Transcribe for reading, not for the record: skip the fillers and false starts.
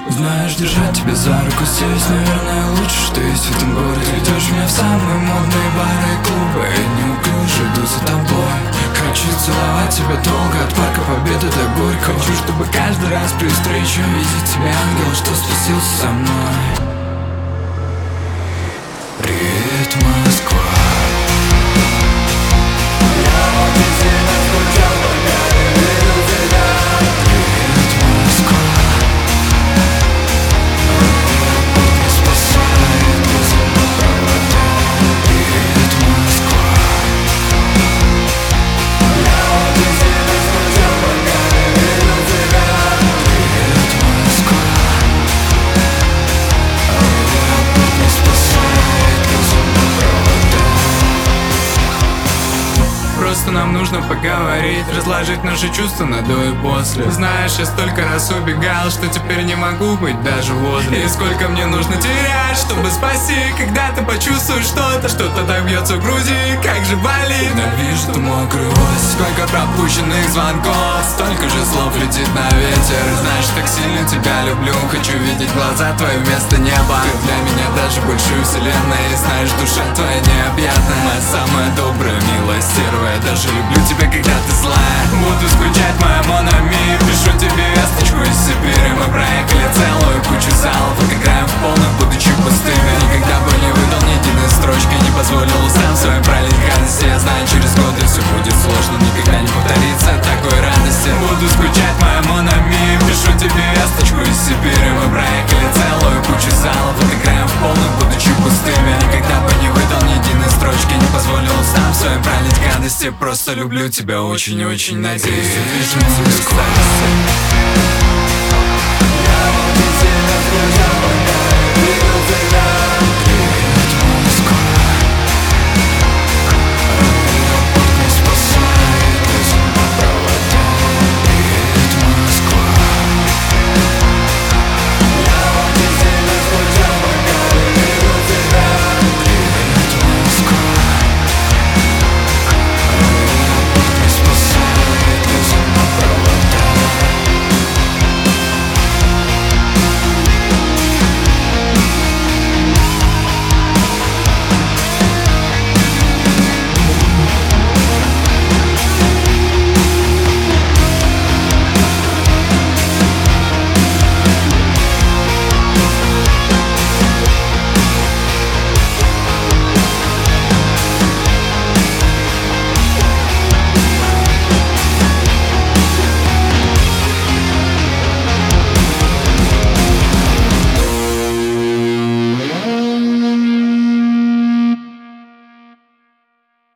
Знаешь, держать тебя за руку здесь, наверное, лучше, что есть в этом городе. Ведешь меня в самые модные бары и клубы, и неуклюже иду за тобой. Хочу целовать тебя долго, от парка Победы до Горького. Хочу, чтобы каждый раз при встрече увидеть тебя, ангел, что спустился со мной. Привет, Москва. Просто нам нужно поговорить, разложить наши чувства на до и после. Знаешь, я столько раз убегал, что теперь не могу быть даже возле. И сколько мне нужно терять, чтобы спасти, когда ты почувствуешь что-то, что-то так бьется в груди, как же болит. Ненавижу ту мокрую ось, Сколько пропущенных звонков, столько же слов летит на ветер. Знаешь, так сильно тебя люблю, хочу видеть глаза твои вместо неба. Ты для меня даже больше вселенной, и знаешь, душа твоя необъятная, моя самая добрая, милая стерва. Я даже люблю тебя, когда ты злая. Буду скучать, моя Монами, пишу тебе весточку из Сибири. Мы проехали целую кучу залов, играем в полных, будучи пустыми. Никогда бы не выдал ни единой строчки, не позволил устам своим пролить гадости. Я знаю, через годы все будет сложно, никогда не повторится такой радости. Буду скучать, моя Монами, пишу тебе весточку из Сибири. Мы проехали целую кучу залов, играем в полных, будучи пустыми. Никогда бы не выдал ни единой строчки, не позволил устам своим пролить гадости. Просто люблю тебя очень-очень, надеюсь, увижу Москву.